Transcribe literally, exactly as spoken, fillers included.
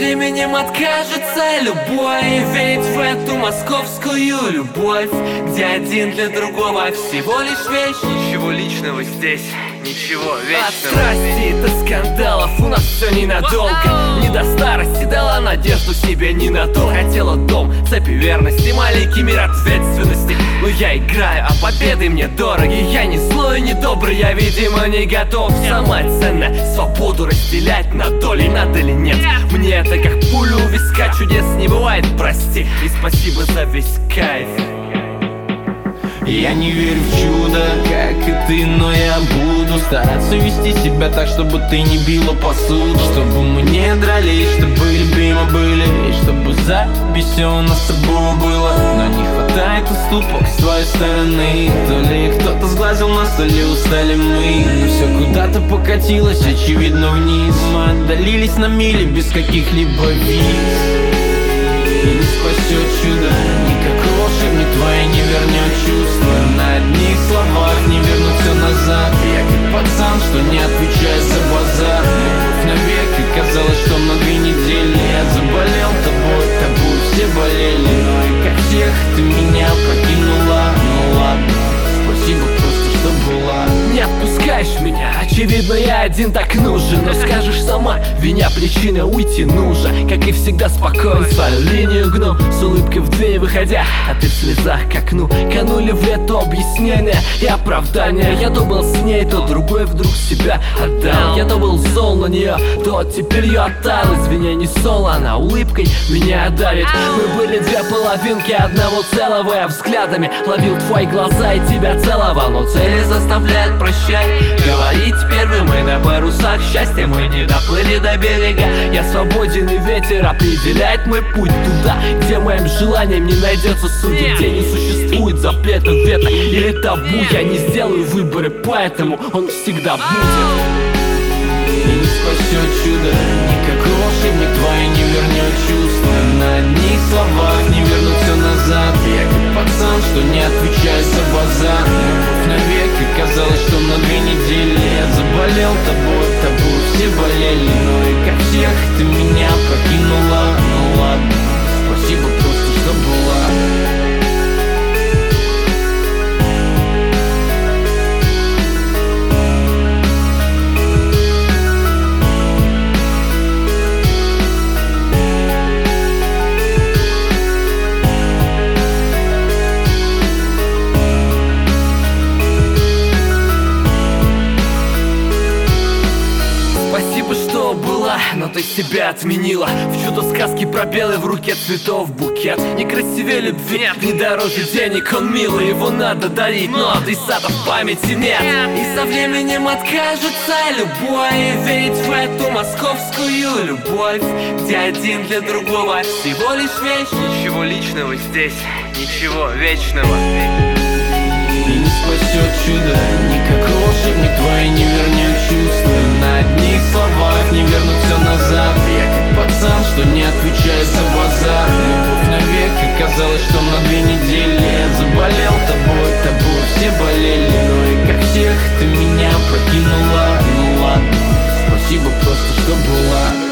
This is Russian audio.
временем откажется любой верить в эту московскую любовь, где один для другого всего лишь вещь. Ничего личного здесь, ничего вечного. От страсти до скандалов у нас все ненадолго. Не до старости дала надежду себе ненадолго. Хотела дом, цепи верности, маленький мир ответственности. Но я играю, а победы мне дороги. Я не злой, не добрый, я, видимо, не готов. Самое ценное — свободу разделять на доли, надо ли нет. Мне это как пулю у виска, чудес не бывает, прости. И спасибо за весь кайф. Я не верю в чудо, как и ты, но я буду стараться вести себя так, чтобы ты не била посуду, чтобы мы не дрались, чтобы любимы были, и чтобы запись все у нас с тобой было. Но не хватает уступок с твоей стороны. То ли кто-то сглазил нас, то ли устали мы. Но все куда-то покатилось, очевидно, вниз. Мы отдалились на мили без каких-либо виз. И не спасет чудо, никакой волшебник твои не вернет чувства. На одних словах не вернуть все назад. Я как пацан, что не отвечает за базар. Любовь навек, и казалось, что на две недели. Я заболел тобой, тобой все болели. Но и как всех ты меня покинула. Ну ладно, спасибо просто, что была. Не отпускаешь меня, очевидно, я один так нужен. Но скажешь сама, виня причина уйти нужно. Как и всегда спокоен, свою линию гну, с улыбкой в дверь выходя, а ты в слезах к окну. Канули в лето объяснения и оправдания. Я то был с ней, то другой вдруг себя отдал. Я то был зол на нее, то теперь я оттаял. Извини, не сол, она улыбкой меня одарит. Мы были две половинки одного целого. Я взглядами ловил твои глаза и тебя целовал. Но цели заставляют прощать, говорить первым мы на парусах счастья. Мы не доплыли до берега. Я свободен, и ветер определяет мой путь туда, где моим желанием не найдется судьи, где не существует запретов вето или табу. Я не сделаю выборы, поэтому он всегда будет. И не спасет чудо, никакой волшебник твои не вернет чувства. На одних словах не вернуть все назад. Я как пацан, что не отвечает за базар. Любовь навек, и казалось, что на две недели. Я заболел тобой, тобой все болели. Но и как всех ты меня покинула. Ну ладно, спасибо просто, что была. Спасибо, что была, но ты себя отменила. В чудо-сказке про белый, в руке цветов букет. Не красивее любви, нет, не дороже денег. Он милый, его надо дарить, но адресата в памяти нет. И со временем откажется любой верить в эту московскую любовь, где один для другого всего лишь вещь. Ничего личного здесь, ничего вечного. И не спасет чудо, никакой волшебник твои не вернет чувства. На одних словах не вернуть все назад. Я как пацан, что не отвечает за базар. Любовь навек, и казалось, что на две недели. Я заболел тобой, тобой все болели. Но и как всех ты меня покинула. Ну ладно, спасибо просто, что была.